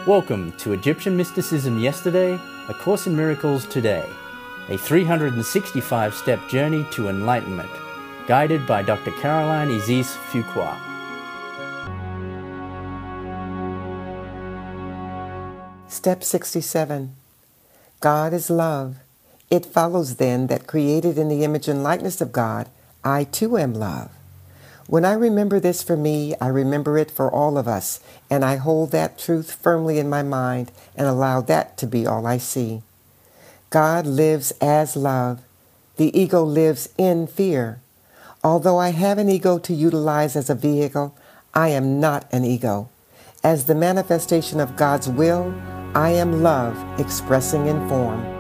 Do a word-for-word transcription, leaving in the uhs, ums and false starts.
Welcome to Egyptian Mysticism Yesterday, A Course in Miracles Today, a three hundred sixty-five step journey to enlightenment, guided by Doctor Caroline Isis Fuqua. Step sixty-seven. God is love. It follows then that created in the image and likeness of God, I too am love. When I remember this for me, I remember it for all of us, and I hold that truth firmly in my mind and allow that to be all I see. God lives as love. The ego lives in fear. Although I have an ego to utilize as a vehicle, I am not an ego. As the manifestation of God's will, I am love expressing in form.